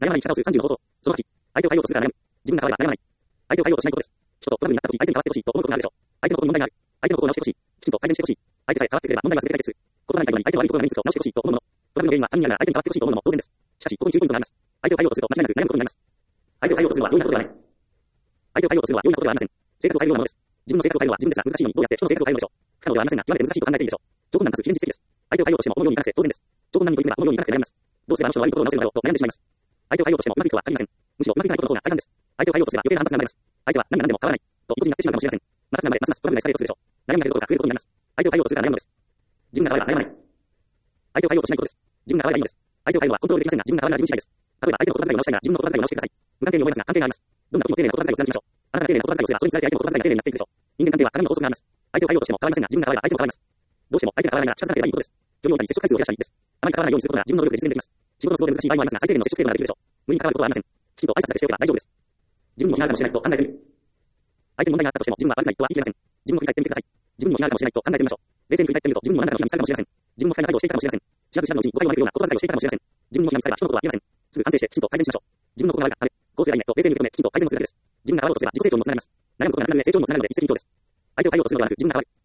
悩まない生き方をする30の方法。その8、相手を変えようとするから悩む。自分が変われば悩まない。相手を変えようとしないことです。人とトラブルになった時、相手に変わってほしいと思うことがあるでしょう。相手のことに問題がある。相手のことを直してほしい。きちんと改善してほしい。相手さえ変わってくれば問題が全て解決する。ことない態度に相手の悪いところがないんですと直してほしいと思うもの。トラブルの原因は他人にあるから相手に変わってほしいと思うのも当然です。しかし、ここに注意ポイントがあります。相手を変えようとすると間違いなく悩むことになります。相手を変えようとするのは容易なことではない。相手を変えようとするのは容易なことではありません。性格を変えるようなものです。自分の性格を変えるのは自分ですが難しいのにどうやって人の性格を変えるのでしょう。不可能ではありませんが極めて難しいと考えているでしょう。条件なんかつ非現実的です。相手を変えようとしても思うようにいかなくて当然です。条件何に取り組めば思うようにいかなくて悩みます。どうすればあの人の悪いところを直せるのだろうと悩んでしまいます。相手を変えようとしてもうまくいくとは限りません。むしろうまくいかないことの方が大半です。相手を変えようとすれば余計な反発が生まれます。相手は何が何でも変わらないと意固地になってしまうかもしれません。ますますますますトラブルがエスカレートするでしょう。悩みが出ることが増えることになります。相手を変えようとするから悩むのです。自分が変われば悩まない。相手を変えようとしないことです。自分が変わればいいのです。相手を変えるのはコントロールできませんが自分が変わるのは自分次第です。例えば相手の言葉遣いを直したいなら自分の言葉遣いを直してください。無関係に思いますが関係があります。どんな時も丁寧な言葉遣いを貫きましょう。あなたが丁寧な言葉遣いをすればそれにつられて相手の言葉遣いが丁寧になっていくでしょう。人間関係は鏡の法則があります。相手を変えようとしても変わりませんが自分が変われば相手も変わります。どうしても相手が変わらないなら仕方なければいいことです。より多い接触回数を増やしたいです。あまり変わらないようにすることが自分の努力で実現できます。仕事の都合で難しい場合もありますが最低限の接触程度ならできるでしょう。無理に関わることはありません。きちんと挨拶だけしておけば大丈夫です。自分にも非があるかもしれないと考えてみる。相手に問題があったとしても自分は悪くないとは言い切れません。自分も振り返ってみてください。自分にも非があるかもしれないと考えてみましょう。冷静に振り返ってみると自分にも何らかの非が見つかるかもしれません。自分も不快な態度をしていたかもしれません。知らず知らずのうちに誤解を招くような言葉遣いをしていたかもしれません。自分の非が見つかれば人のことは言いません。すぐ反省してきちんと改善しましょう。自分のことが悪いがあれ、こうすればいいねと冷静に受け止めきちんと改善をするだけです。自分が変わろうとすれば自己成長にもつながります。悩むことがなくなるので成長にもつながるので一石二鳥です。相手を変えようとするのではなく自分が変わる。